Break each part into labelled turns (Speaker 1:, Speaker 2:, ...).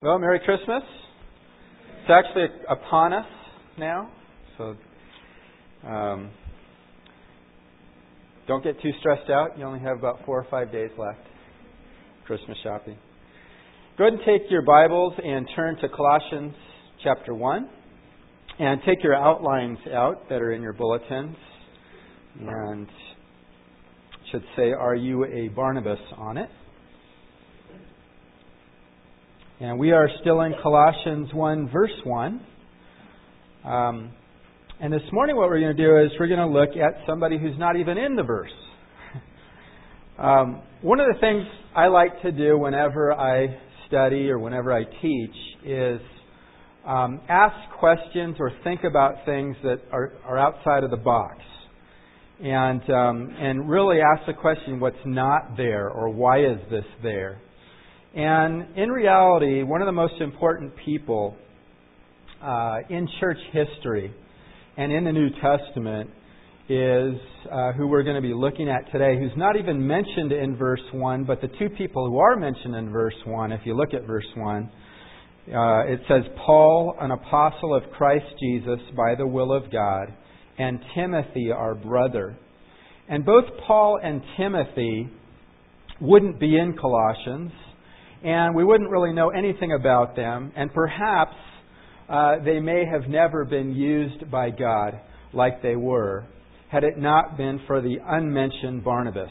Speaker 1: Well, Merry Christmas. It's actually upon us now, so don't get too stressed out. You only have about 4 or 5 days left. Christmas shopping. Go ahead and take your Bibles and turn to Colossians chapter 1. And take your outlines out that are in your bulletins. And it should say, "Are you a Barnabas?" on it. And we are still in Colossians 1, verse 1. And this morning what we're going to do is we're going to look at somebody who's not even in the verse. One of the things I like to do whenever I study or whenever I teach is ask questions or think about things that are outside of the box. And really ask the question, what's not there, or why is this there? And in reality, one of the most important people in church history and in the New Testament is who we're going to be looking at today, who's not even mentioned in verse 1, but the two people who are mentioned in verse 1, if you look at verse 1, it says, "Paul, an apostle of Christ Jesus by the will of God, and Timothy, our brother." And both Paul and Timothy wouldn't be in Colossians, and we wouldn't really know anything about them, and perhaps they may have never been used by God like they were, had it not been for the unmentioned Barnabas.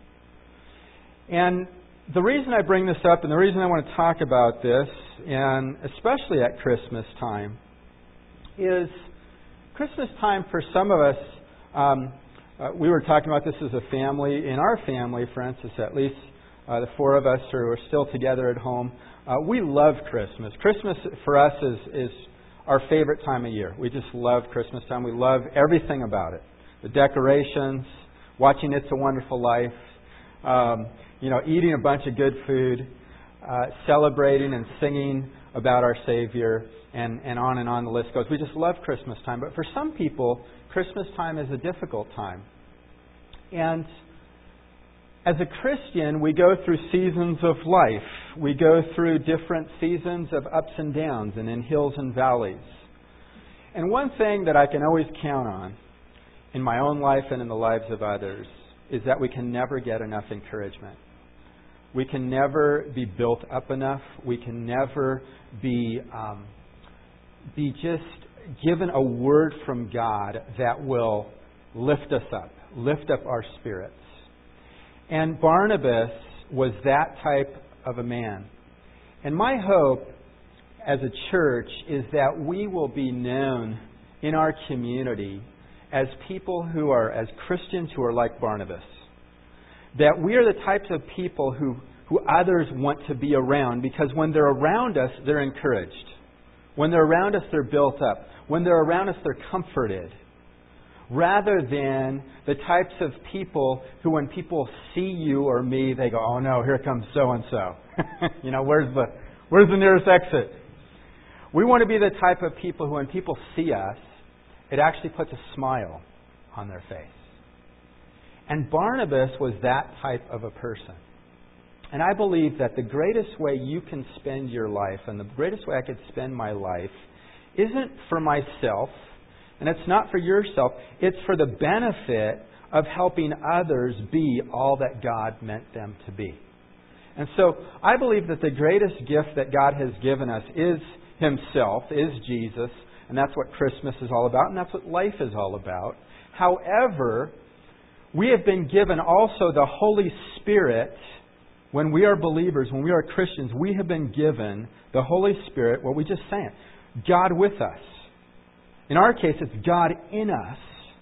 Speaker 1: And the reason I bring this up, and the reason I want to talk about this, and especially at Christmas time, is Christmas time for some of us, we were talking about this as a family. In our family, for instance, at least the 4 of us who are still together at home, we love Christmas. Christmas for us is our favorite time of year. We just love Christmas time. We love everything about it. The decorations, watching It's a Wonderful Life, eating a bunch of good food, celebrating and singing about our Savior, and on the list goes. We just love Christmas time. But for some people, Christmas time is a difficult time. And as a Christian, we go through seasons of life. We go through different seasons of ups and downs and in hills and valleys. And one thing that I can always count on in my own life and in the lives of others is that we can never get enough encouragement. We can never be built up enough. We can never be just given a word from God that will lift us up, lift up our spirits. And Barnabas was that type of a man. And my hope as a church is that we will be known in our community as people who are, as Christians who are like Barnabas. That we are the types of people who others want to be around, because when they're around us, they're encouraged. When they're around us, they're built up. When they're around us, they're comforted. Rather than the types of people who, when people see you or me, they go, "Oh no, here comes so-and-so." Where's the nearest exit? We want to be the type of people who, when people see us, it actually puts a smile on their face. And Barnabas was that type of a person. And I believe that the greatest way you can spend your life, and the greatest way I could spend my life, isn't for myself, and it's not for yourself. It's for the benefit of helping others be all that God meant them to be. And so I believe that the greatest gift that God has given us is Himself, is Jesus, and that's what Christmas is all about, and that's what life is all about. However, we have been given also the Holy Spirit. When we are believers, when we are Christians, we have been given the Holy Spirit, what we just sang, God with us. In our case, it's God in us.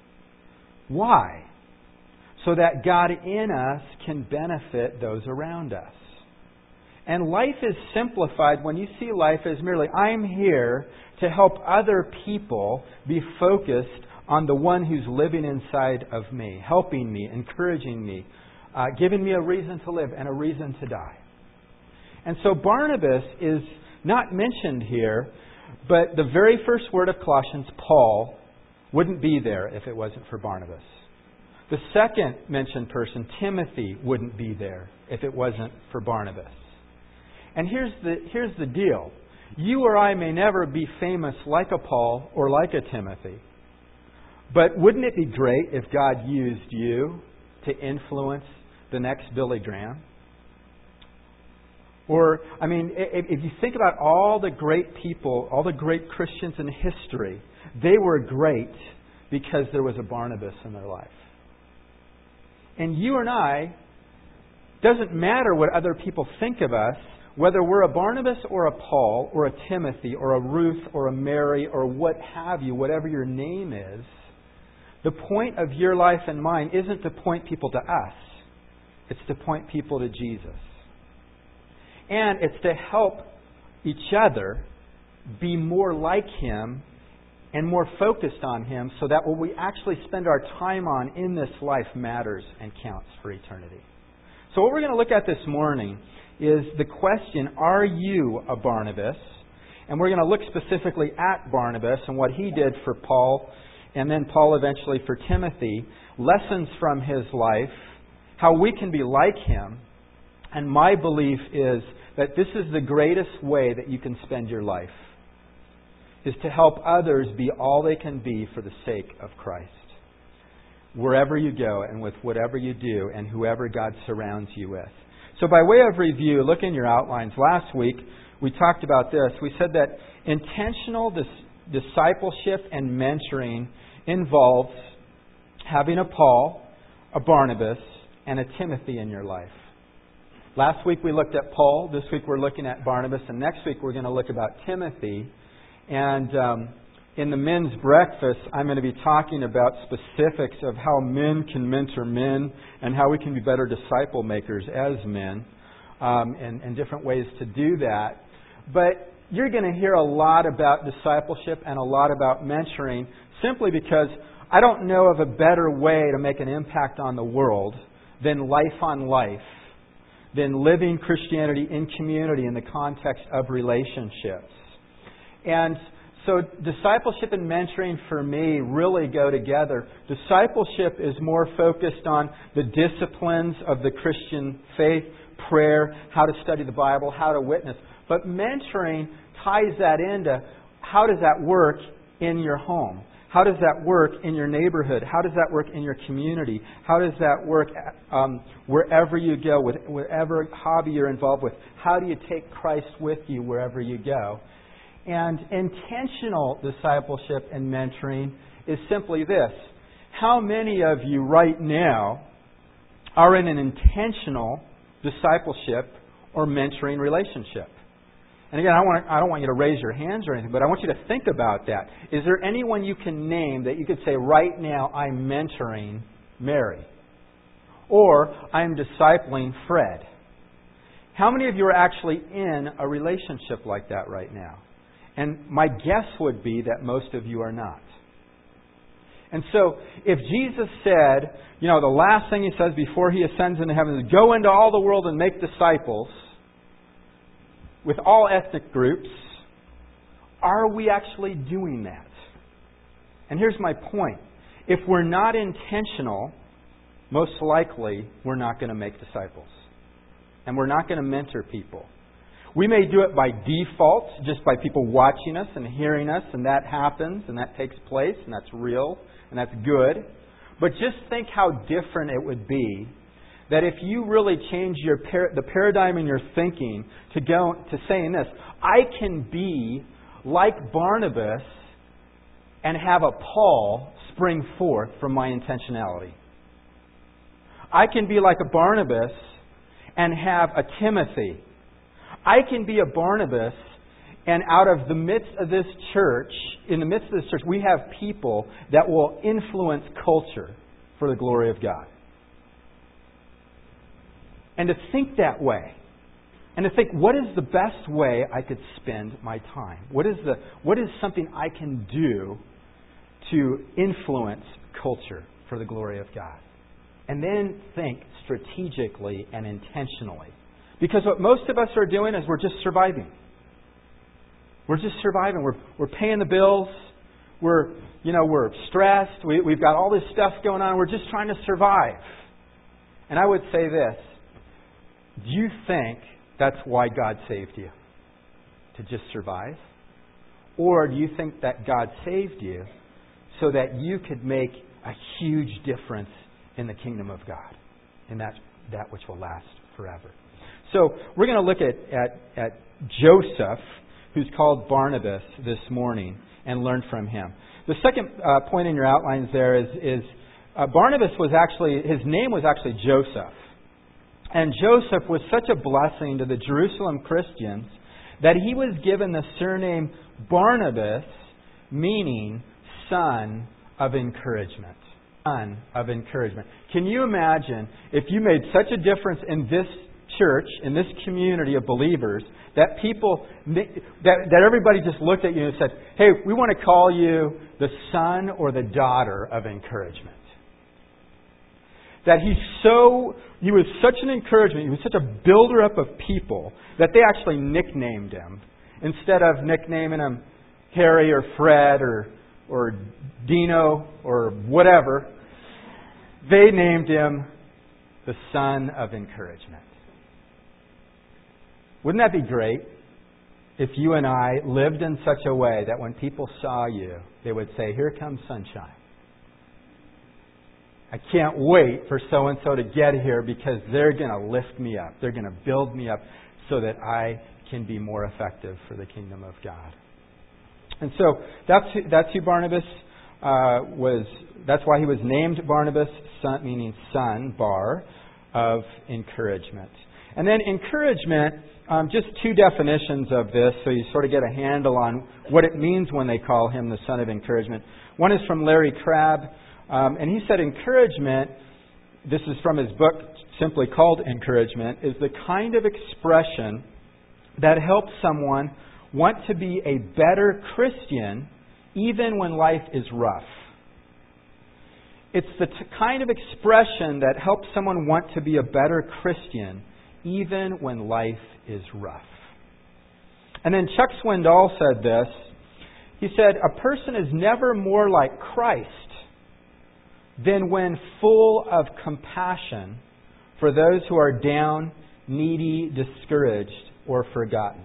Speaker 1: Why? So that God in us can benefit those around us. And life is simplified when you see life as merely, I'm here to help other people be focused on the one who's living inside of me, helping me, encouraging me, giving me a reason to live and a reason to die. And so Barnabas is not mentioned here, but the very first word of Colossians, Paul, wouldn't be there if it wasn't for Barnabas. The second mentioned person, Timothy, wouldn't be there if it wasn't for Barnabas. And here's the deal. You or I may never be famous like a Paul or like a Timothy. But wouldn't it be great if God used you to influence the next Billy Graham? Or, if you think about all the great people, all the great Christians in history, they were great because there was a Barnabas in their life. And you and I, doesn't matter what other people think of us, whether we're a Barnabas or a Paul or a Timothy or a Ruth or a Mary or what have you, whatever your name is, the point of your life and mine isn't to point people to us. It's to point people to Jesus. And it's to help each other be more like Him and more focused on Him so that what we actually spend our time on in this life matters and counts for eternity. So what we're going to look at this morning is the question, are you a Barnabas? And we're going to look specifically at Barnabas and what he did for Paul, and then Paul eventually for Timothy, lessons from his life, how we can be like him. And my belief is that this is the greatest way that you can spend your life, is to help others be all they can be for the sake of Christ. Wherever you go and with whatever you do and whoever God surrounds you with. So by way of review, look in your outlines. Last week we talked about this. We said that intentional discipleship and mentoring involves having a Paul, a Barnabas, and a Timothy in your life. Last week we looked at Paul. This week we're looking at Barnabas. And next week we're going to look about Timothy. And in the men's breakfast, I'm going to be talking about specifics of how men can mentor men and how we can be better disciple makers as men, and different ways to do that. But you're going to hear a lot about discipleship and a lot about mentoring simply because I don't know of a better way to make an impact on the world than life on life, than living Christianity in community in the context of relationships. And so discipleship and mentoring for me really go together. Discipleship is more focused on the disciplines of the Christian faith, prayer, how to study the Bible, how to witness. But mentoring ties that into how does that work in your home? How does that work in your neighborhood? How does that work in your community? How does that work wherever you go, with whatever hobby you're involved with? How do you take Christ with you wherever you go? And intentional discipleship and mentoring is simply this. How many of you right now are in an intentional discipleship or mentoring relationship? And again, I don't want you to raise your hands or anything, but I want you to think about that. Is there anyone you can name that you could say, right now I'm mentoring Mary? Or I'm discipling Fred? How many of you are actually in a relationship like that right now? And my guess would be that most of you are not. And so, if Jesus said, the last thing He says before He ascends into heaven is, go into all the world and make disciples with all ethnic groups, are we actually doing that? And here's my point. If we're not intentional, most likely we're not going to make disciples. And we're not going to mentor people. We may do it by default, just by people watching us and hearing us, and that happens, and that takes place, and that's real, and that's good. But just think how different it would be that if you really change the paradigm in your thinking to saying this, I can be like Barnabas and have a Paul spring forth from my intentionality. I can be like a Barnabas and have a Timothy. I can be a Barnabas, and out of the midst of this church, we have people that will influence culture for the glory of God. And to think that way, and to think, what is the best way I could spend my time? What is something I can do to influence culture for the glory of God? And then think strategically and intentionally. Because what most of us are doing is we're just surviving. We're just surviving. We're paying the bills. We're stressed. We've got all this stuff going on. We're just trying to survive. And I would say this. Do you think that's why God saved you? To just survive? Or do you think that God saved you so that you could make a huge difference in the kingdom of God? And that which will last forever. So we're going to look at Joseph, who's called Barnabas, this morning, and learn from him. The second point in your outlines there is Barnabas was actually, his name was actually Joseph. And Joseph was such a blessing to the Jerusalem Christians that he was given the surname Barnabas, meaning son of encouragement. Son of encouragement. Can you imagine if you made such a difference in this church, in this community of believers, that people, that everybody just looked at you and said, hey, we want to call you the son or the daughter of encouragement. That he was such an encouragement, he was such a builder up of people, that they actually nicknamed him. Instead of nicknaming him Harry or Fred or Dino or whatever, they named him the son of encouragement. Wouldn't that be great if you and I lived in such a way that when people saw you, they would say, here comes sunshine. I can't wait for so-and-so to get here because they're going to lift me up. They're going to build me up so that I can be more effective for the kingdom of God. And so that's who Barnabas was. That's why he was named Barnabas, son, meaning son, bar, of encouragement. And then encouragement, just two definitions of this so you sort of get a handle on what it means when they call him the son of encouragement. One is from Larry Crabb. And he said encouragement, this is from his book simply called Encouragement, is the kind of expression that helps someone want to be a better Christian even when life is rough. It's the kind of expression that helps someone want to be a better Christian even when life is rough. And then Chuck Swindoll said this. He said, a person is never more like Christ than when full of compassion for those who are down, needy, discouraged, or forgotten.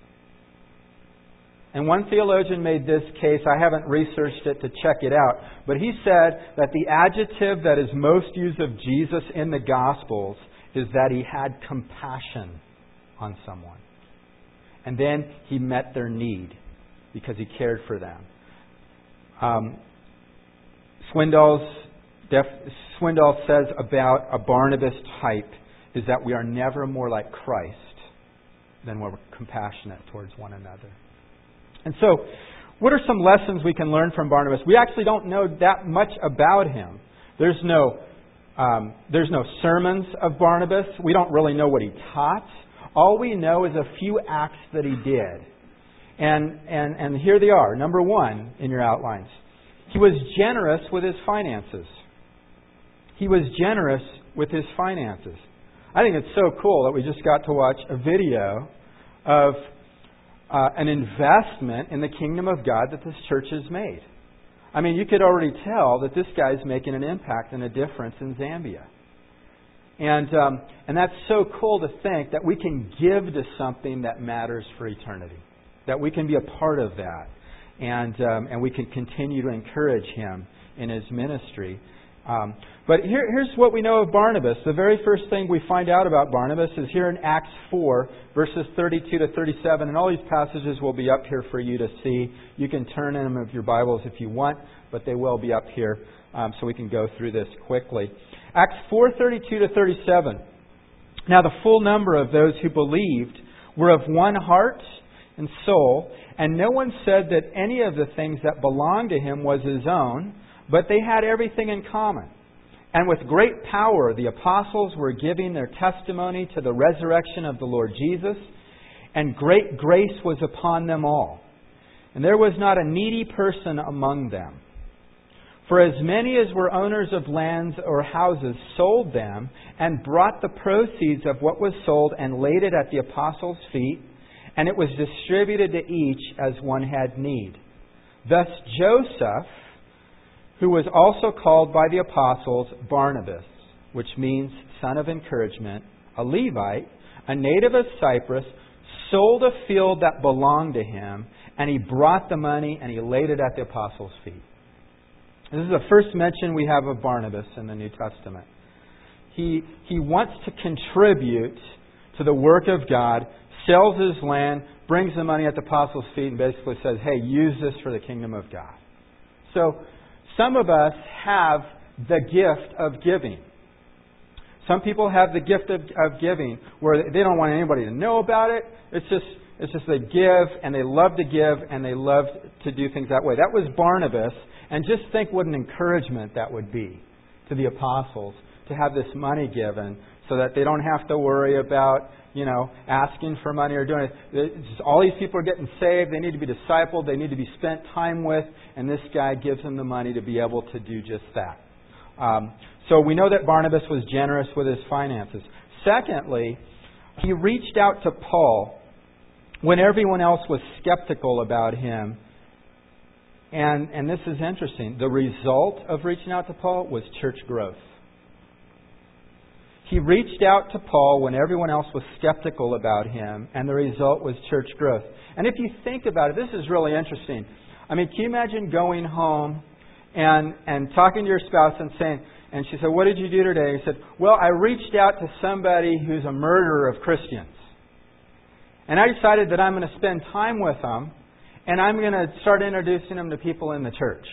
Speaker 1: And one theologian made this case, I haven't researched it to check it out, but he said that the adjective that is most used of Jesus in the Gospels is that he had compassion on someone. And then he met their need because he cared for them. Swindoll says about a Barnabas type is that we are never more like Christ than we're compassionate towards one another. And so, what are some lessons we can learn from Barnabas? We actually don't know that much about him. There's no sermons of Barnabas. We don't really know what he taught. All we know is a few acts that he did. And here they are. Number one in your outlines. He was generous with his finances. He was generous with his finances. I think it's so cool that we just got to watch a video of an investment in the kingdom of God that this church has made. I mean, you could already tell that this guy's making an impact and a difference in Zambia. And that's so cool to think that we can give to something that matters for eternity. That we can be a part of that. And we can continue to encourage him in his ministry. But here's what we know of Barnabas. The very first thing we find out about Barnabas is here in Acts 4, verses 32 to 37. And all these passages will be up here for you to see. You can turn in them of your Bibles if you want, but they will be up here so we can go through this quickly. Acts 4:32 to 37. Now the full number of those who believed were of one heart and soul, and no one said that any of the things that belonged to him was his own, but they had everything in common. And with great power the apostles were giving their testimony to the resurrection of the Lord Jesus, and great grace was upon them all. And there was not a needy person among them. For as many as were owners of lands or houses sold them, and brought the proceeds of what was sold and laid it at the apostles' feet, and it was distributed to each as one had need. Thus Joseph, who was also called by the apostles Barnabas, which means son of encouragement, a Levite, a native of Cyprus, sold a field that belonged to him, and he brought the money and he laid it at the apostles' feet. This is the first mention we have of Barnabas in the New Testament. He wants to contribute to the work of God, sells his land, brings the money at the apostles' feet, and basically says, hey, use this for the kingdom of God. So, some of us have the gift of giving. Some people have the gift of giving where they don't want anybody to know about it. It's just they give, and they love to give, and they love to do things that way. That was Barnabas, and just think what an encouragement that would be to the apostles to have this money given so that they don't have to worry about, asking for money or doing it. All these people are getting saved. They need to be discipled. They need to be spent time with. And this guy gives them the money to be able to do just that. So we know that Barnabas was generous with his finances. Secondly, he reached out to Paul when everyone else was skeptical about him. And this is interesting. The result of reaching out to Paul was church growth. He reached out to Paul when everyone else was skeptical about him, and the result was church growth. And if you think about it, this is really interesting. I mean, can you imagine going home and talking to your spouse and saying, and she said, what did you do today? He said, well, I reached out to somebody who's a murderer of Christians. And I decided that I'm going to spend time with them, and I'm going to start introducing them to people in the church.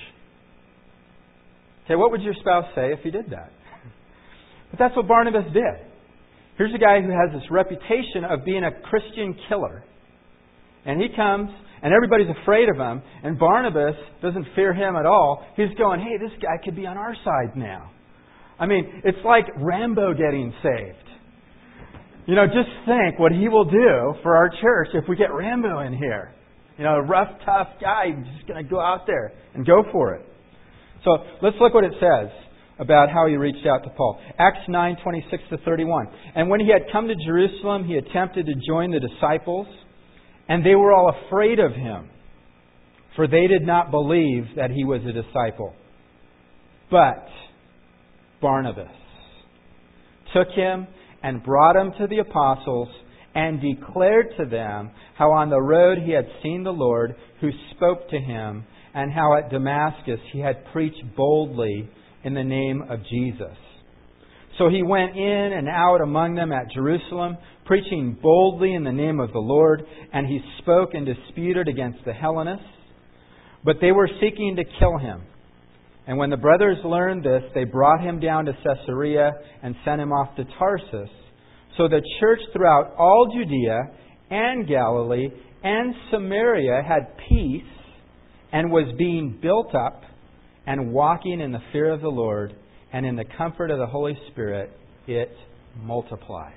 Speaker 1: Okay, what would your spouse say if you did that? But that's what Barnabas did. Here's a guy who has this reputation of being a Christian killer. And he comes, and everybody's afraid of him, and Barnabas doesn't fear him at all. He's going, hey, this guy could be on our side now. I mean, it's like Rambo getting saved. Just think what he will do for our church if we get Rambo in here. A rough, tough guy just going to go out there and go for it. So let's look what it says about how he reached out to Paul. Acts 9:26-31. And when he had come to Jerusalem, he attempted to join the disciples, and they were all afraid of him, for they did not believe that he was a disciple. But Barnabas took him and brought him to the apostles and declared to them how on the road he had seen the Lord who spoke to him, and how at Damascus he had preached boldly in the name of Jesus. So he went in and out among them at Jerusalem, preaching boldly in the name of the Lord, and he spoke and disputed against the Hellenists. But they were seeking to kill him. And when the brothers learned this, they brought him down to Caesarea and sent him off to Tarsus. So the church throughout all Judea and Galilee and Samaria had peace and was being built up and walking in the fear of the Lord and in the comfort of the Holy Spirit, it multiplied.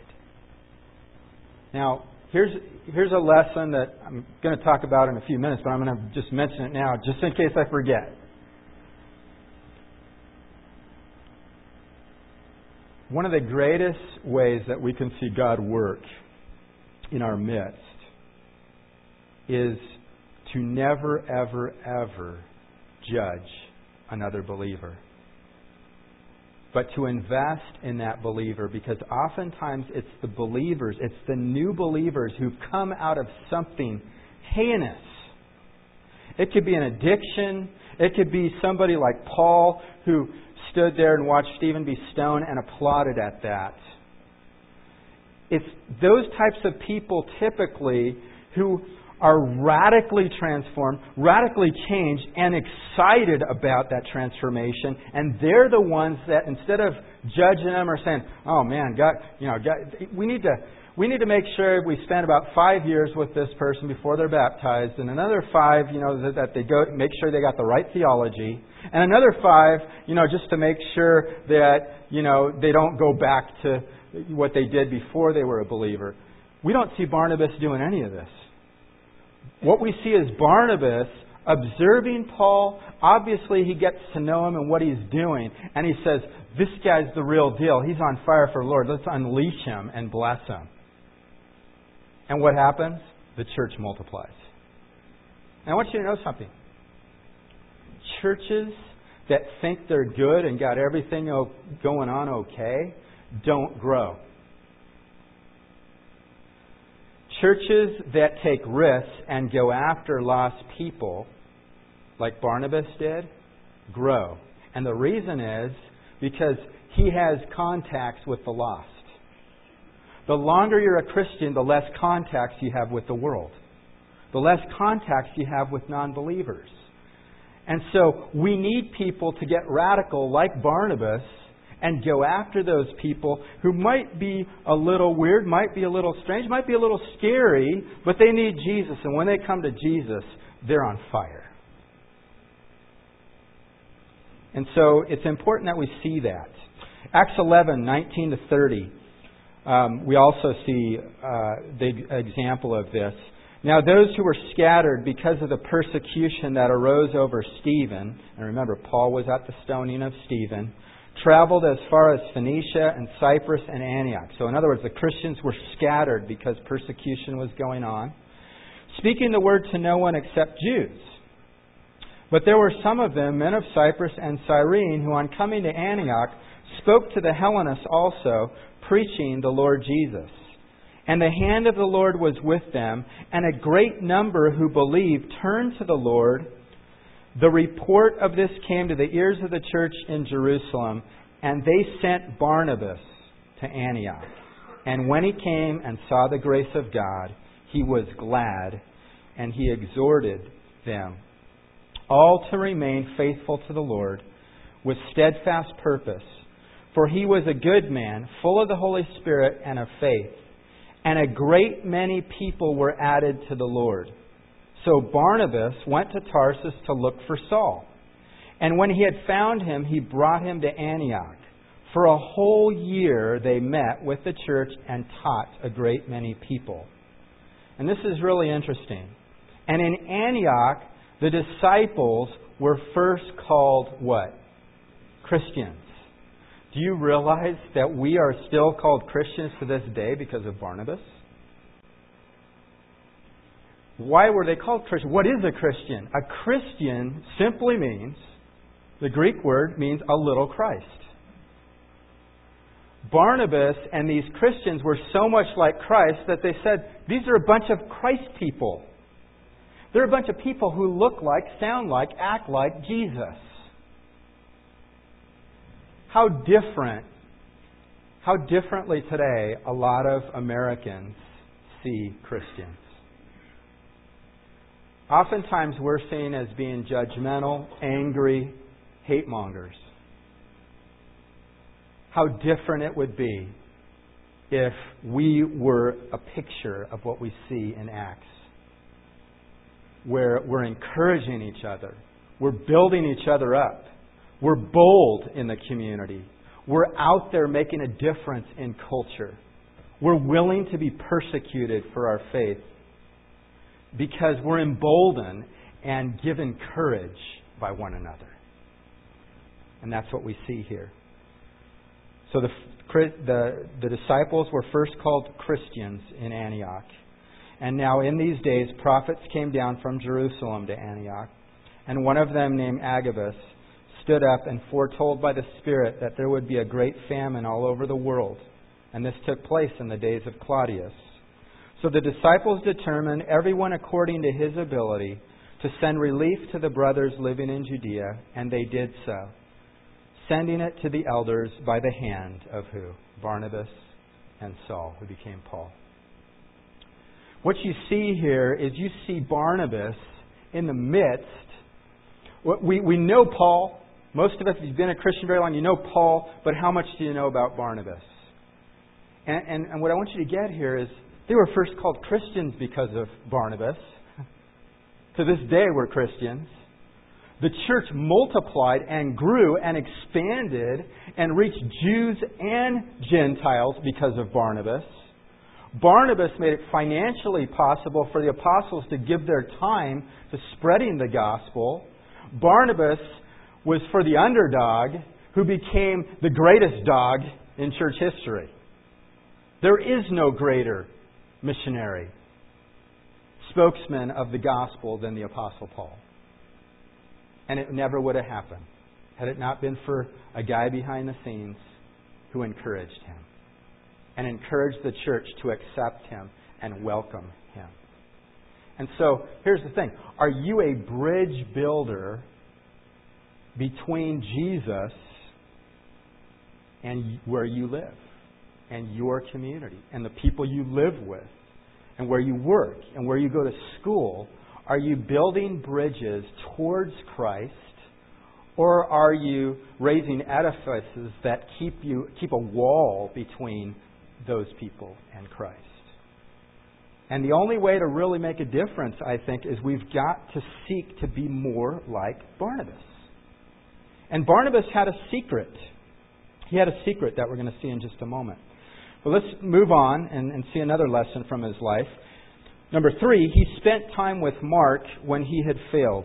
Speaker 1: Now, here's a lesson that I'm going to talk about in a few minutes, but I'm going to just mention it now, just in case I forget. One of the greatest ways that we can see God work in our midst is to never, ever, ever judge another believer, but to invest in that believer, because oftentimes it's the believers, it's the new believers who've come out of something heinous. It could be an addiction. It could be somebody like Paul who stood there and watched Stephen be stoned and applauded at that. It's those types of people typically who are radically transformed, radically changed, and excited about that transformation. And they're the ones that, instead of judging them or saying, "Oh man, God, we need to make sure we spend about 5 years with this person before they're baptized, and another 5, that they go make sure they got the right theology, and another 5, just to make sure that they don't go back to what they did before they were a believer." We don't see Barnabas doing any of this. What we see is Barnabas observing Paul. Obviously, he gets to know him and what he's doing. And he says, this guy's the real deal. He's on fire for the Lord. Let's unleash him and bless him. And what happens? The church multiplies. And I want you to know something. Churches that think they're good and got everything going on okay don't grow. churches that take risks and go after lost people, like Barnabas did, grow. And the reason is because he has contacts with the lost. The longer you're a Christian, the less contacts you have with the world. The less contacts you have with non-believers. And so we need people to get radical like Barnabas and go after those people who might be a little weird, might be a little strange, might be a little scary, but they need Jesus. And when they come to Jesus, they're on fire. And so it's important that we see that. Acts 11, 19 to 30. We also see the example of this. Now those who were scattered because of the persecution that arose over Stephen, and remember Paul was at the stoning of Stephen, traveled as far as Phoenicia and Cyprus and Antioch. So in other words, the Christians were scattered because persecution was going on, speaking the word to no one except Jews. But there were some of them, men of Cyprus and Cyrene, who on coming to Antioch spoke to the Hellenists also, preaching the Lord Jesus. And the hand of the Lord was with them, and a great number who believed turned to the Lord. The report of this came to the ears of the church in Jerusalem, and they sent Barnabas to Antioch. And when he came and saw the grace of God, he was glad, and he exhorted them all to remain faithful to the Lord with steadfast purpose. For he was a good man, full of the Holy Spirit and of faith. And a great many people were added to the Lord. So Barnabas went to Tarsus to look for Saul. And when he had found him, he brought him to Antioch. For a whole year they met with the church and taught a great many people. And this is really interesting. And in Antioch, the disciples were first called what? Christians. Do you realize that we are still called Christians to this day because of Barnabas? Why were they called Christians? What is a Christian? A Christian simply means, the Greek word means a little Christ. Barnabas and these Christians were so much like Christ that they said, these are a bunch of Christ people. They're a bunch of people who look like, sound like, act like Jesus. How differently today a lot of Americans see Christians. Oftentimes we're seen as being judgmental, angry, hate mongers. How different it would be if we were a picture of what we see in Acts, where we're encouraging each other, we're building each other up, we're bold in the community, we're out there making a difference in culture, we're willing to be persecuted for our faith because we're emboldened and given courage by one another. And that's what we see here. So the disciples were first called Christians in Antioch. And now in these days, prophets came down from Jerusalem to Antioch. And one of them, named Agabus, stood up and foretold by the Spirit that there would be a great famine all over the world. And this took place in the days of Claudius. So the disciples determined, everyone according to his ability, to send relief to the brothers living in Judea. And they did so, sending it to the elders by the hand of who? Barnabas and Saul, who became Paul. What you see here is you see Barnabas in the midst. We know Paul. Most of us, if you've been a Christian very long, you know Paul, but how much do you know about Barnabas? And what I want you to get here is they were first called Christians because of Barnabas. To this day, we're Christians. The church multiplied and grew and expanded and reached Jews and Gentiles because of Barnabas. Barnabas made it financially possible for the apostles to give their time to spreading the gospel. Barnabas was for the underdog who became the greatest dog in church history. There is no greater missionary, spokesman of the gospel than the Apostle Paul. And it never would have happened had it not been for a guy behind the scenes who encouraged him and encouraged the church to accept him and welcome Him. And so, here's the thing. Are you a bridge builder between Jesus and where you live, and your community, and the people you live with, and where you work, and where you go to school? Are you building bridges towards Christ, or are you raising edifices that keep a wall between those people and Christ? And the only way to really make a difference, I think, is we've got to seek to be more like Barnabas. And Barnabas had a secret. He had a secret that we're going to see in just a moment. But let's move on and see another lesson from his life. Number 3, he spent time with Mark when he had failed.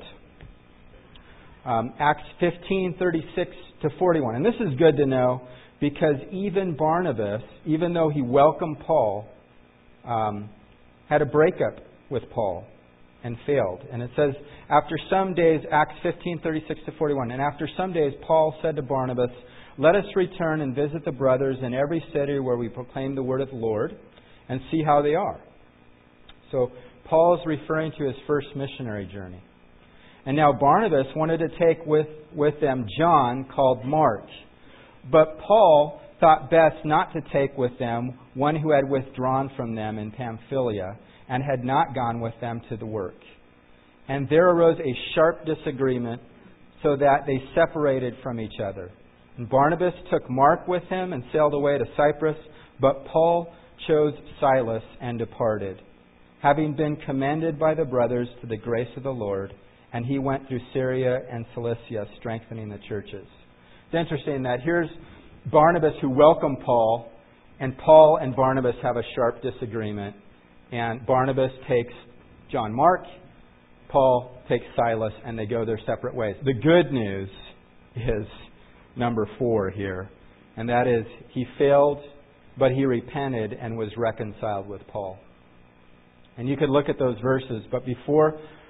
Speaker 1: Acts 15:36-41. And this is good to know because even Barnabas, even though he welcomed Paul, had a breakup with Paul and failed. And it says, after some days, Acts 15:36-41, and after some days Paul said to Barnabas, "Let us return and visit the brothers in every city where we proclaim the word of the Lord and see how they are." So Paul is referring to his first missionary journey. And now Barnabas wanted to take with them John, called Mark. But Paul thought best not to take with them one who had withdrawn from them in Pamphylia and had not gone with them to the work. And there arose a sharp disagreement, so that they separated from each other. And Barnabas took Mark with him and sailed away to Cyprus, but Paul chose Silas and departed, having been commended by the brothers to the grace of the Lord, and he went through Syria and Cilicia, strengthening the churches. It's interesting that here's Barnabas who welcomed Paul, and Paul and Barnabas have a sharp disagreement, and Barnabas takes John Mark, Paul takes Silas, and they go their separate ways. The good news is number 4 here, and that is he failed, but he repented and was reconciled with Paul. And you could look at those verses, but before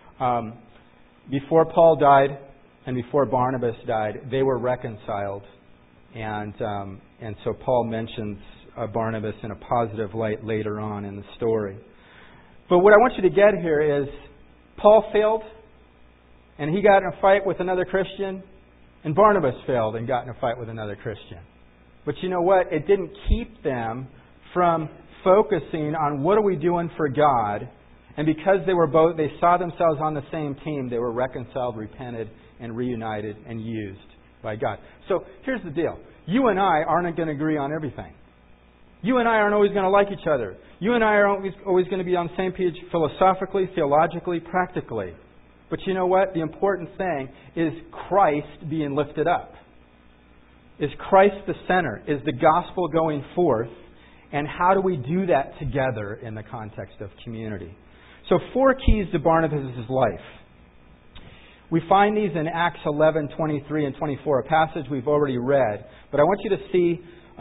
Speaker 1: Paul died and before Barnabas died, they were reconciled, and so Paul mentions Barnabas in a positive light later on in the story. But what I want you to get here is Paul failed, and he got in a fight with another Christian, and Barnabas failed and got in a fight with another Christian. But you know what? It didn't keep them from focusing on what are we doing for God. And because they saw themselves on the same team, they were reconciled, repented, and reunited and used by God. So here's the deal. You and I aren't going to agree on everything. You and I aren't always going to like each other. You and I are always going to be on the same page philosophically, theologically, practically. But you know what? The important thing is Christ being lifted up. Is Christ the center? Is the gospel going forth? And how do we do that together in the context of community? So 4 keys to Barnabas' life. We find these in Acts 11, 23 and 24, a passage we've already read. But I want you to see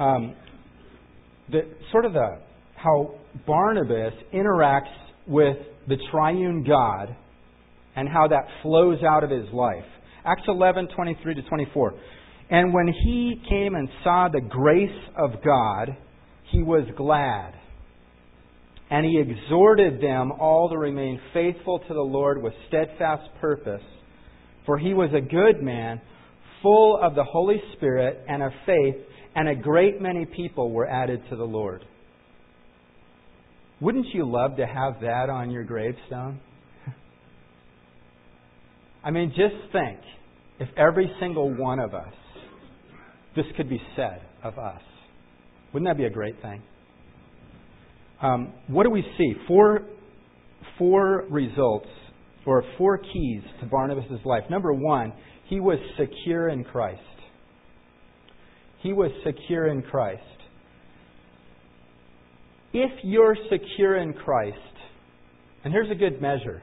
Speaker 1: how Barnabas interacts with the triune God and how that flows out of his life. Acts 11, 23 to 24. And when he came and saw the grace of God, he was glad. And he exhorted them all to remain faithful to the Lord with steadfast purpose. For he was a good man, full of the Holy Spirit and of faith, and a great many people were added to the Lord. Wouldn't you love to have that on your gravestone? I mean, just think, if every single one of us, this could be said of us. Wouldn't that be a great thing? What do we see? Four results, or 4 keys to Barnabas' life. Number 1, he was secure in Christ. He was secure in Christ. If you're secure in Christ, and here's a good measure,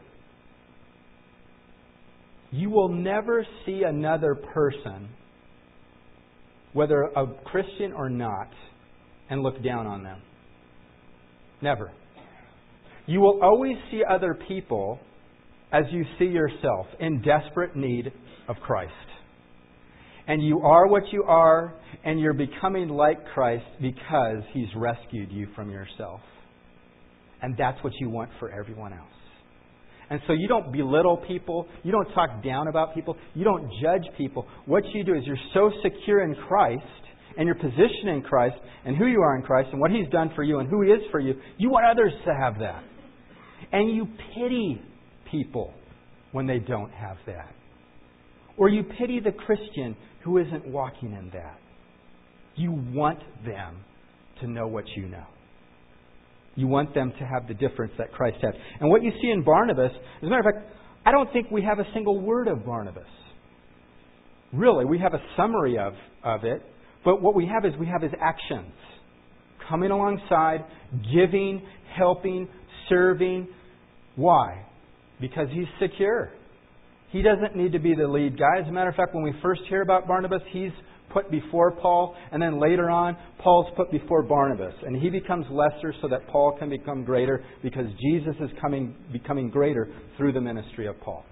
Speaker 1: you will never see another person, whether a Christian or not, and look down on them. Never. You will always see other people as you see yourself, in desperate need of Christ. And you are what you are, and you're becoming like Christ because He's rescued you from yourself. And that's what you want for everyone else. And so you don't belittle people. You don't talk down about people. You don't judge people. What you do is you're so secure in Christ and your position in Christ and who you are in Christ and what He's done for you and who He is for you. You want others to have that. And you pity people when they don't have that. Or you pity the Christian who isn't walking in that. You want them to know what you know. You want them to have the difference that Christ had. And what you see in Barnabas, as a matter of fact, I don't think we have a single word of Barnabas. Really, we have a summary of it. But what we have is his actions. Coming alongside, giving, helping, serving. Why? Because he's secure. He doesn't need to be the lead guy. As a matter of fact, when we first hear about Barnabas, he's put before Paul, and then later on, Paul's put before Barnabas. And he becomes lesser so that Paul can become greater because Jesus is becoming greater through the ministry of Paul.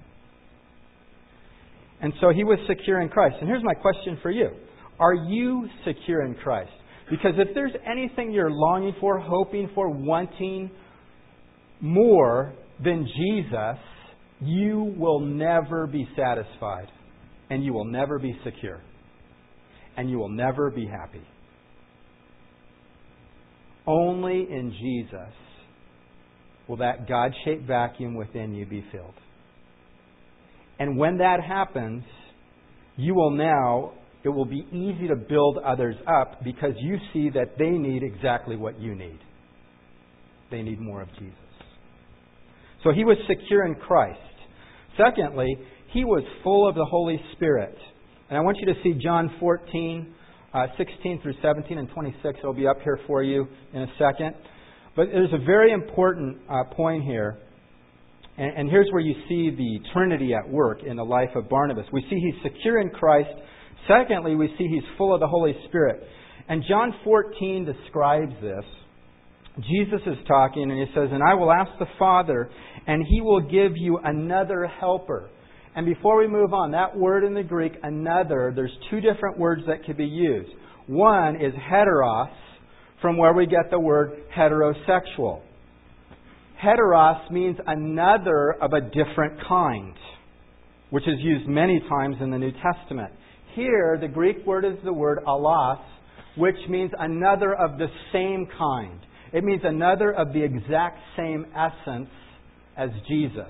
Speaker 1: And so he was secure in Christ. And here's my question for you. Are you secure in Christ? Because if there's anything you're longing for, hoping for, wanting more than Jesus, you will never be satisfied. And you will never be secure. And you will never be happy. Only in Jesus will that God-shaped vacuum within you be filled. And when that happens, it will be easy to build others up because you see that they need exactly what you need. They need more of Jesus. So he was secure in Christ. Secondly, he was full of the Holy Spirit. And I want you to see John 14, 16 through 17 and 26. It'll be up here for you in a second. But there's a very important point here. And here's where you see the Trinity at work in the life of Barnabas. We see he's secure in Christ. Secondly, we see he's full of the Holy Spirit. And John 14 describes this. Jesus is talking and he says, "And I will ask the Father, and He will give you another helper." And before we move on, that word in the Greek, another, there's two different words that could be used. One is heteros, from where we get the word heterosexual. Heteros means another of a different kind, which is used many times in the New Testament. Here, the Greek word is the word allos, which means another of the same kind. It means another of the exact same essence as Jesus.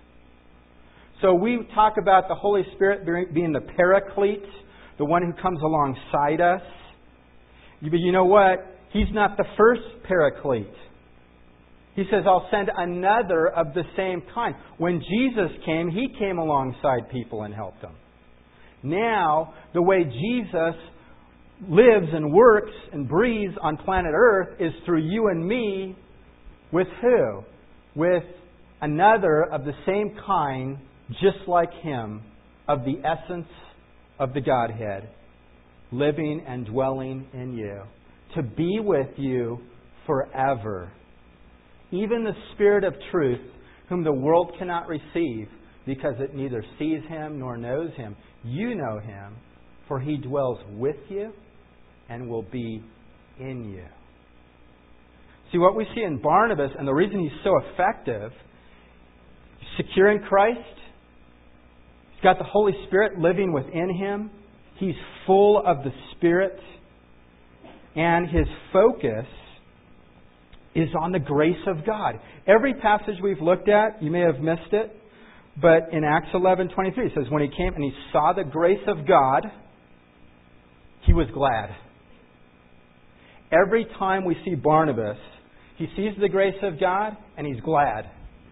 Speaker 1: So we talk about the Holy Spirit being the Paraclete, the one who comes alongside us. But you know what? He's not the first Paraclete. He says, "I'll send another of the same kind." When Jesus came, He came alongside people and helped them. Now, the way Jesus lives and works and breathes on planet Earth is through you and me. With who? With another of the same kind, just like Him, of the essence of the Godhead, living and dwelling in you, to be with you forever. Even the Spirit of truth, whom the world cannot receive, because it neither sees Him nor knows Him. You know Him, for He dwells with you and will be in you. See, what we see in Barnabas, and the reason he's so effective, he's secure in Christ. He's got the Holy Spirit living within him. He's full of the Spirit. And his focus is on the grace of God. Every passage we've looked at, you may have missed it, but in Acts 11:23 it says, when he came and he saw the grace of God, he was glad. Every time we see Barnabas, he sees the grace of God and he's glad.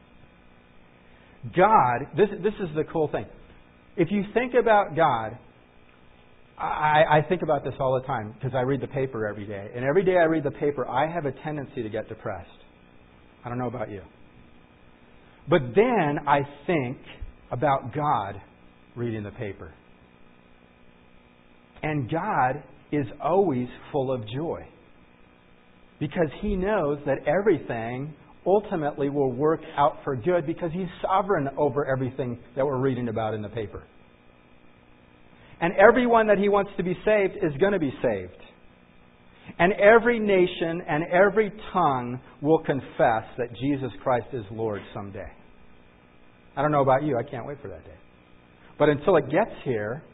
Speaker 1: God, this is the cool thing. If you think about God, I think about this all the time because I read the paper every day. And every day I read the paper, I have a tendency to get depressed. I don't know about you. But then I think about God reading the paper. And God is always full of joy. Because He knows that everything ultimately will work out for good because He's sovereign over everything that we're reading about in the paper. And everyone that He wants to be saved is going to be saved. And every nation and every tongue will confess that Jesus Christ is Lord someday. I don't know about you. I can't wait for that day. But until it gets here,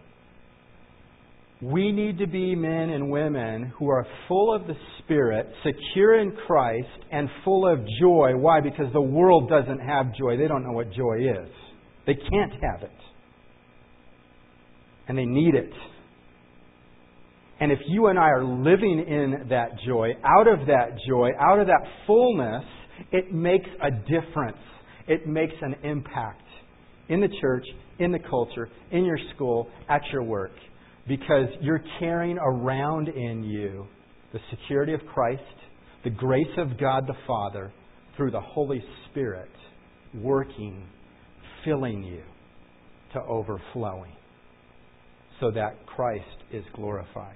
Speaker 1: we need to be men and women who are full of the Spirit, secure in Christ, and full of joy. Why? Because the world doesn't have joy. They don't know what joy is. They can't have it. And they need it. And if you and I are living in that joy, out of that fullness, it makes a difference. It makes an impact in the church, in the culture, in your school, at your work. Because you're carrying around in you the security of Christ, the grace of God the Father, through the Holy Spirit, working, filling you to overflowing, so that Christ is glorified.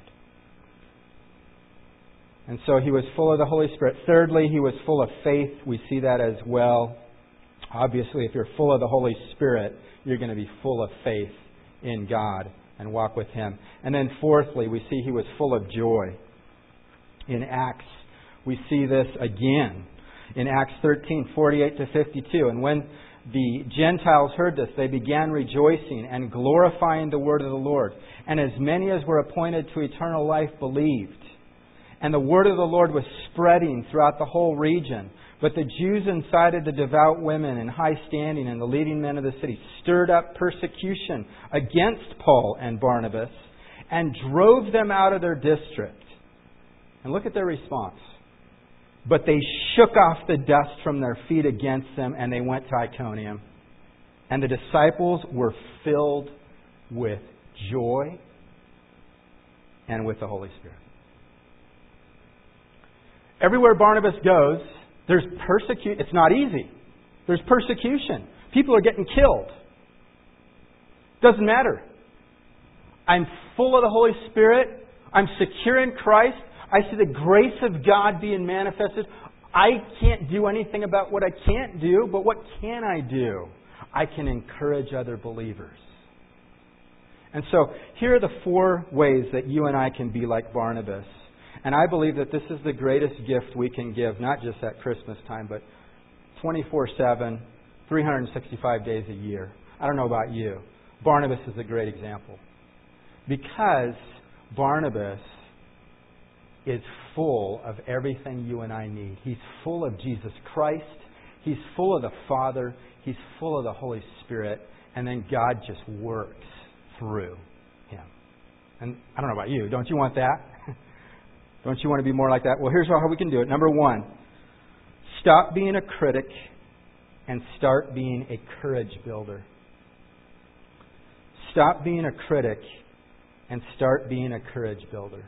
Speaker 1: And so he was full of the Holy Spirit. Thirdly, he was full of faith. We see that as well. Obviously, if you're full of the Holy Spirit, you're going to be full of faith in God and walk with Him. And then fourthly, we see he was full of joy. In Acts, we see this again. In Acts 13:48-52. And when the Gentiles heard this, they began rejoicing and glorifying the word of the Lord. And as many as were appointed to eternal life believed. And the word of the Lord was spreading throughout the whole region. But the Jews incited the devout women in high standing and the leading men of the city, stirred up persecution against Paul and Barnabas, and drove them out of their district. And look at their response. But they shook off the dust from their feet against them, and they went to Iconium. And the disciples were filled with joy and with the Holy Spirit. Everywhere Barnabas goes, there's persecution. It's not easy. There's persecution. People are getting killed. Doesn't matter. I'm full of the Holy Spirit. I'm secure in Christ. I see the grace of God being manifested. I can't do anything about what I can't do, but what can I do? I can encourage other believers. And so here are the 4 ways that you and I can be like Barnabas. And I believe that this is the greatest gift we can give, not just at Christmas time, but 24/7, 365 days a year. I don't know about you. Barnabas is a great example. Because Barnabas is full of everything you and I need. He's full of Jesus Christ. He's full of the Father. He's full of the Holy Spirit. And then God just works through him. And I don't know about you. Don't you want that? Don't you want to be more like that? Well, here's how we can do it. Number 1, stop being a critic and start being a courage builder. Stop being a critic and start being a courage builder.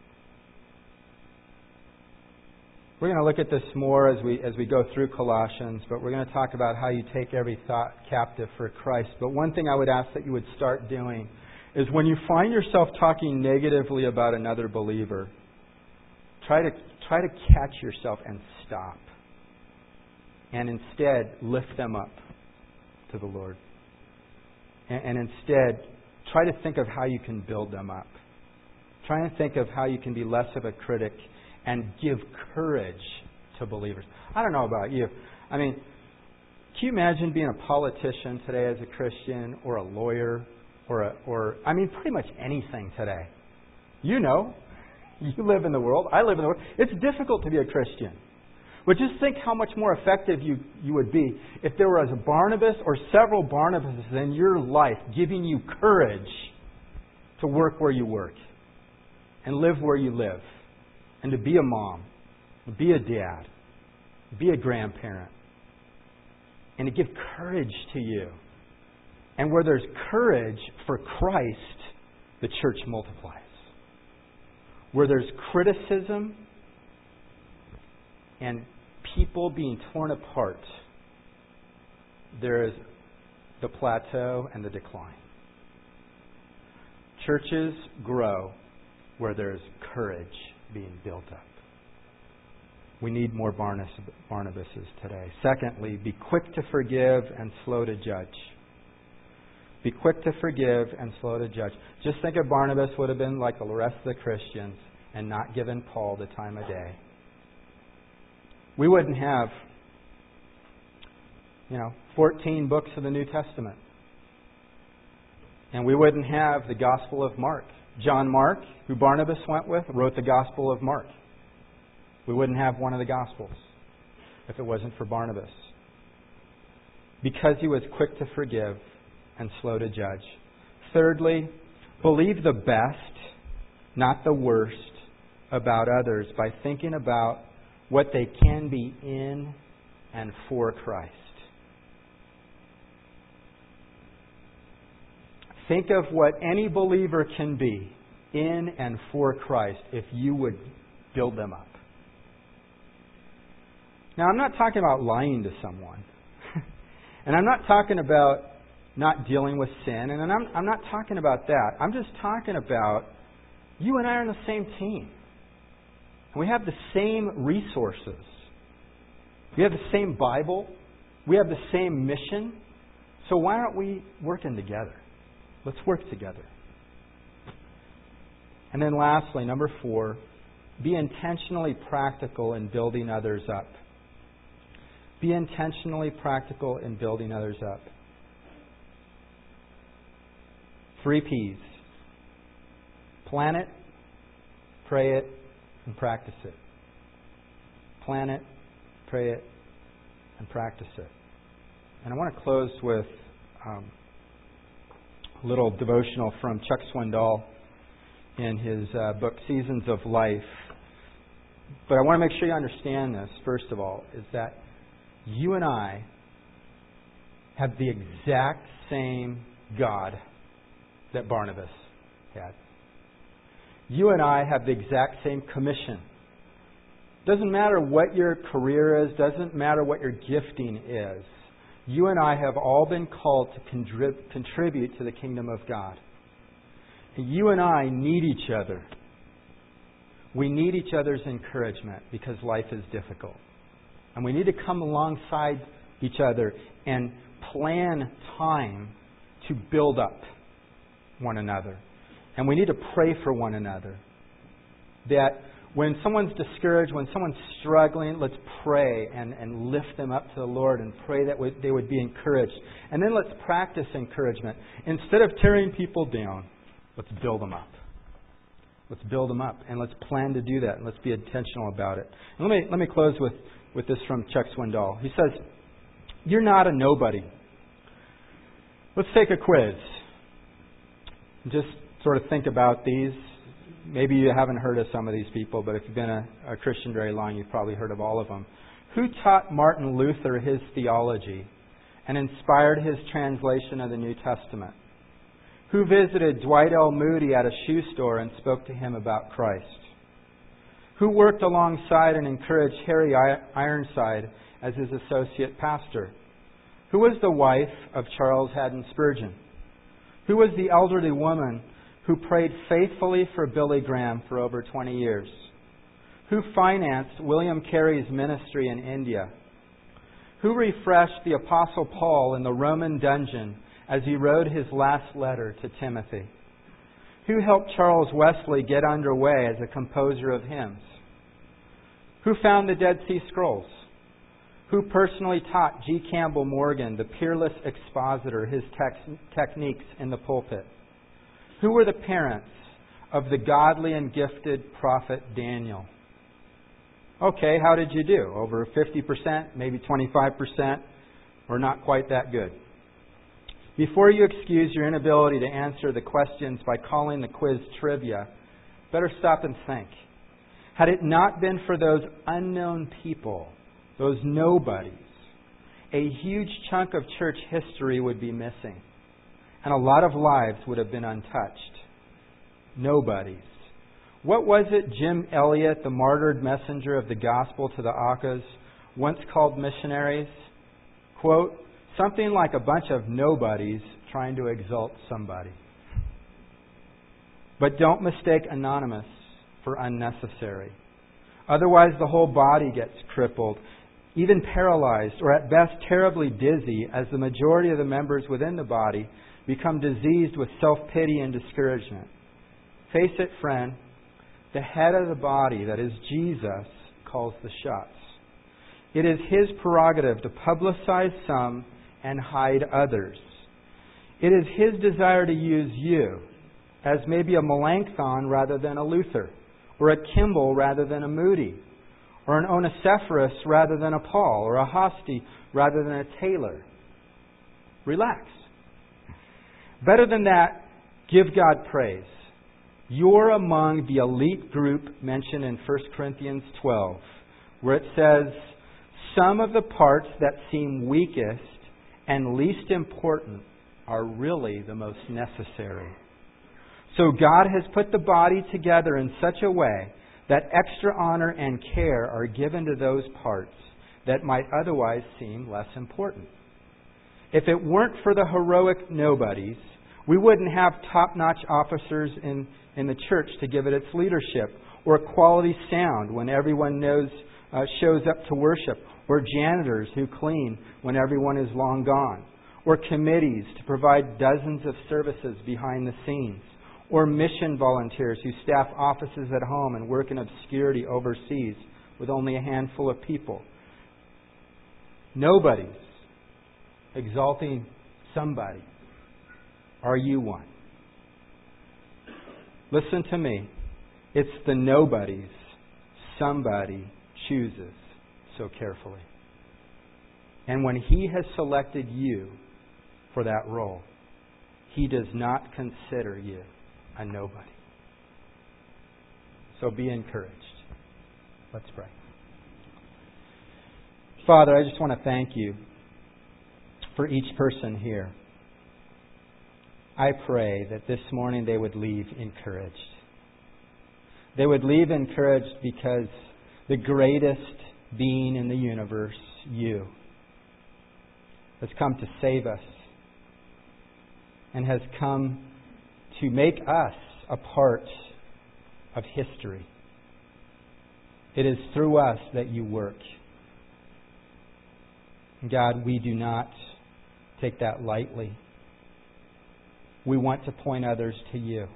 Speaker 1: We're going to look at this more as we go through Colossians, but we're going to talk about how you take every thought captive for Christ. But one thing I would ask that you would start doing is when you find yourself talking negatively about another believer, try to catch yourself and stop. And instead, lift them up to the Lord. And instead, try to think of how you can build them up. Try and think of how you can be less of a critic and give courage to believers. I don't know about you. I mean, can you imagine being a politician today as a Christian, or a lawyer, or pretty much anything today? You know, you live in the world. I live in the world. It's difficult to be a Christian. But just think how much more effective you would be if there was a Barnabas or several Barnabases in your life giving you courage to work where you work and live where you live and to be a mom, be a dad, be a grandparent, and to give courage to you. And where there's courage for Christ, the church multiplies. Where there's criticism and people being torn apart, there is the plateau and the decline. Churches grow where there's courage being built up. We need more Barnabases today. Secondly, be quick to forgive and slow to judge. Be quick to forgive and slow to judge. Just think if Barnabas would have been like the rest of the Christians. and not given Paul the time of day, we wouldn't have, 14 books of the New Testament. And we wouldn't have the Gospel of Mark. John Mark, who Barnabas went with, wrote the Gospel of Mark. We wouldn't have one of the Gospels if it wasn't for Barnabas. Because he was quick to forgive and slow to judge. Thirdly, believe the best, not the worst, about others by thinking about what they can be in and for Christ. Think of what any believer can be in and for Christ if you would build them up. Now, I'm not talking about lying to someone. And I'm not talking about not dealing with sin. And I'm not talking about that. I'm just talking about you and I are on the same team. And we have the same resources. We have the same Bible. We have the same mission. So why aren't we working together? Let's work together. And then lastly, number 4, be intentionally practical in building others up. Be intentionally practical in building others up. 3 P's. Plan it, pray it, and practice it. Plan it, pray it, and practice it. And I want to close with a little devotional from Chuck Swindoll in his book, Seasons of Life. But I want to make sure you understand this, first of all, is that you and I have the exact same God that Barnabas had. You and I have the exact same commission. Doesn't matter what your career is, doesn't matter what your gifting is. You and I have all been called to contribute to the kingdom of God. And you and I need each other. We need each other's encouragement because life is difficult. And we need to come alongside each other and plan time to build up one another. And we need to pray for one another. That when someone's discouraged, when someone's struggling, let's pray and lift them up to the Lord and pray that they would be encouraged. And then let's practice encouragement. Instead of tearing people down, let's build them up. Let's build them up. And let's plan to do that. And let's be intentional about it. And let me close with this from Chuck Swindoll. He says, "You're not a nobody." Let's take a quiz. Just sort of think about these. Maybe you haven't heard of some of these people, but if you've been a Christian very long, you've probably heard of all of them. Who taught Martin Luther his theology and inspired his translation of the New Testament? Who visited Dwight L. Moody at a shoe store and spoke to him about Christ? Who worked alongside and encouraged Harry Ironside as his associate pastor? Who was the wife of Charles Haddon Spurgeon? Who was the elderly woman who prayed faithfully for Billy Graham for over 20 years? Who financed William Carey's ministry in India? Who refreshed the Apostle Paul in the Roman dungeon as he wrote his last letter to Timothy? Who helped Charles Wesley get underway as a composer of hymns? Who found the Dead Sea Scrolls? Who personally taught G. Campbell Morgan, the peerless expositor, his techniques in the pulpit? Who were the parents of the godly and gifted prophet Daniel? Okay, how did you do? Over 50%, maybe 25%, or not quite that good? Before you excuse your inability to answer the questions by calling the quiz trivia, better stop and think. Had it not been for those unknown people, those nobodies, a huge chunk of church history would be missing. And a lot of lives would have been untouched. Nobodies. What was it Jim Elliot, the martyred messenger of the gospel to the Aucas, once called missionaries? Quote, something like a bunch of nobodies trying to exalt somebody. But don't mistake anonymous for unnecessary. Otherwise, the whole body gets crippled, even paralyzed, or at best terribly dizzy, as the majority of the members within the body become diseased with self-pity and discouragement. Face it, friend. the head of the body, that is Jesus, calls the shots. It is His prerogative to publicize some and hide others. It is His desire to use you as maybe a Melanchthon rather than a Luther, or a Kimball rather than a Moody, or an Onesiphorus rather than a Paul, or a Hosty rather than a Taylor. Relax. Better than that, give God praise. You're among the elite group mentioned in 1 Corinthians 12, where it says, some of the parts that seem weakest and least important are really the most necessary. So God has put the body together in such a way that extra honor and care are given to those parts that might otherwise seem less important. If it weren't for the heroic nobodies, we wouldn't have top-notch officers in the church to give it its leadership, or quality sound when everyone shows up to worship, or janitors who clean when everyone is long gone, or committees to provide dozens of services behind the scenes, or mission volunteers who staff offices at home and work in obscurity overseas with only a handful of people. Nobody's exalting somebody. Are you one? Listen to me. It's the nobodies somebody chooses so carefully. And when He has selected you for that role, He does not consider you a nobody. So be encouraged. Let's pray. Father, I just want to thank You for each person here. I pray that this morning they would leave encouraged. They would leave encouraged because the greatest being in the universe, You, has come to save us and has come to make us a part of history. It is through us that You work. God, we do not take that lightly. We want to point others to You.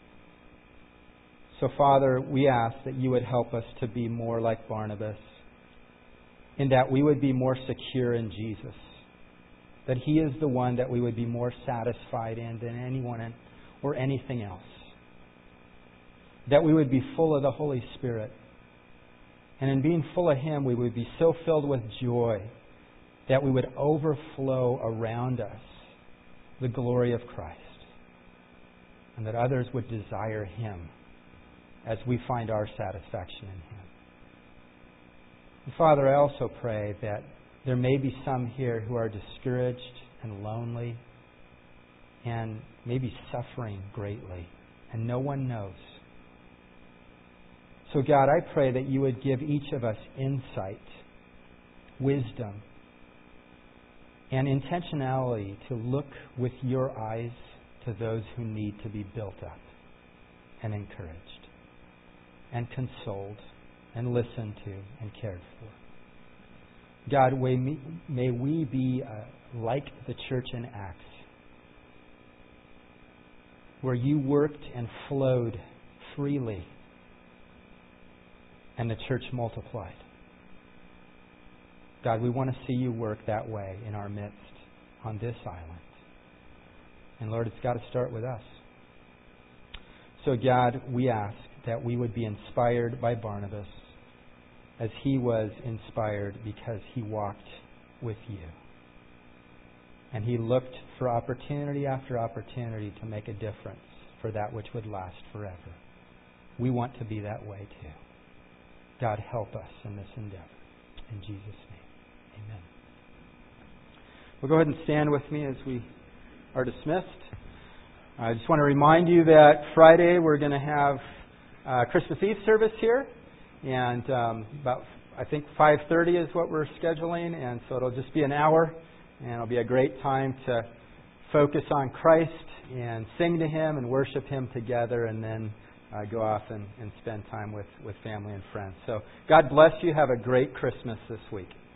Speaker 1: So, Father, we ask that You would help us to be more like Barnabas, in that we would be more secure in Jesus, that He is the one that we would be more satisfied in than anyone or anything else, that we would be full of the Holy Spirit, and in being full of Him we would be so filled with joy that we would overflow around us the glory of Christ, and that others would desire Him as we find our satisfaction in Him. And Father, I also pray that there may be some here who are discouraged and lonely and maybe suffering greatly, and no one knows. So God, I pray that You would give each of us insight, wisdom, and intentionality to look with Your eyes to those who need to be built up and encouraged and consoled and listened to and cared for. God, may we be like the church in Acts, where You worked and flowed freely and the church multiplied. God, we want to see You work that way in our midst on this island. And Lord, it's got to start with us. So God, we ask that we would be inspired by Barnabas as he was inspired because he walked with You. And he looked for opportunity after opportunity to make a difference for that which would last forever. We want to be that way too. God, help us in this endeavor. In Jesus' name, amen. Well, go ahead and stand with me as we are dismissed. I just want to remind you that Friday we're going to have Christmas Eve service here. And about, I think, 5:30 is what we're scheduling. And so it'll just be an hour. And it'll be a great time to focus on Christ and sing to Him and worship Him together, and then go off and spend time with family and friends. So God bless you. Have a great Christmas this week.